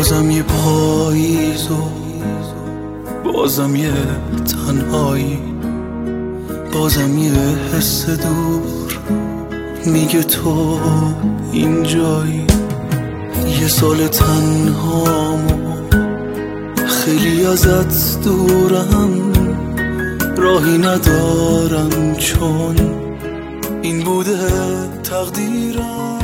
بازم یه پاییز و بازم یه تنهایی، بازم یه حس دور میگه تو اینجایی. یه سال تنهامو خیلی ازت دورم، راهی ندارم چون این بوده تقدیرم.